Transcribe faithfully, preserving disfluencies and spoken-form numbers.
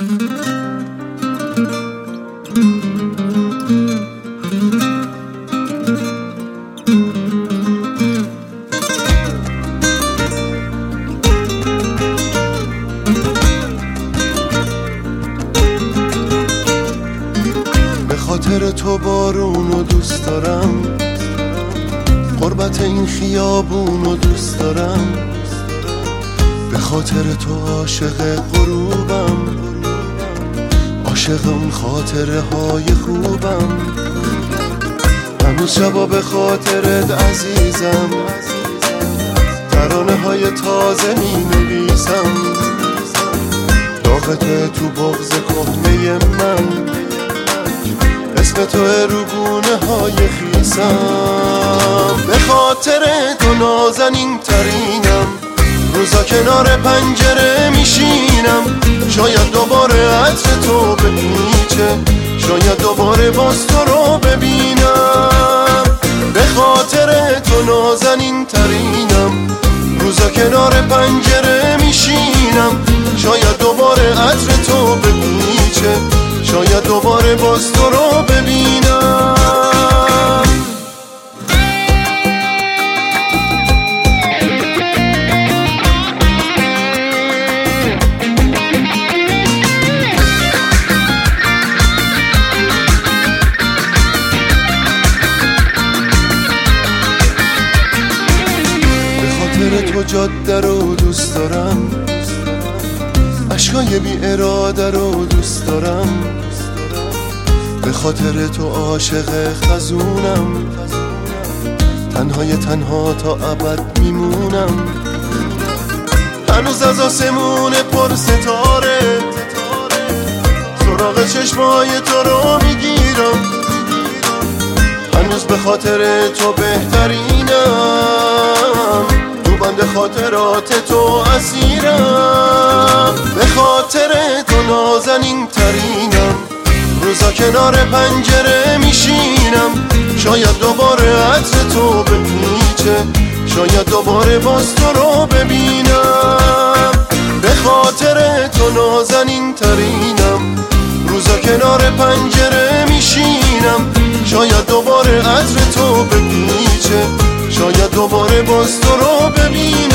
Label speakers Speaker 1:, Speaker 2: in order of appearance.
Speaker 1: به خاطر تو بارونو دوست دارم، غربت این خیابونو دوست دارم، به خاطر تو عاشق غروبم، عاشق اون خاطره های خوبم. هنوز شبا به خاطرت عزیزم، ترانه های تازه می نویسم، داغ تو تو بغض کهنه من، اسم تو روگونه های خیسم. به خاطر تو نازنین ترینم، روزا کنار پنجره میشینم، شاید دوباره عطر تو بپیچه، شاید دوباره باز تو رو ببینم. به خاطر تو نازنین ترینم، روزا کنار پنجره میشینم، شاید دوباره عطر تو بپیچه، شاید دوباره باز تو رو ببینم. به خاطر تو جاده رو دوست دارم، عشقای بی اراده رو دوست دارم، به خاطر تو عاشق خزونم، تنهای تنها تا ابد میمونم. هنوز از آسمون پر ستاره سراغ چشمای تو رو میگیرم، هنوز به خاطر تو بهترینم، تو بند خاطرات تو اسیرم. به خاطر تو نازنین ترینم، روزا کنار پنجره میشینم، شاید دوباره عطر تو بپیچه، شاید دوباره باز تو رو ببینم. به خاطر تو نازنین ترینم، روزا کنار پنجره میشینم، شاید دوباره عطر تو بپیچه، شاید دوباره باز تو رو ببینم.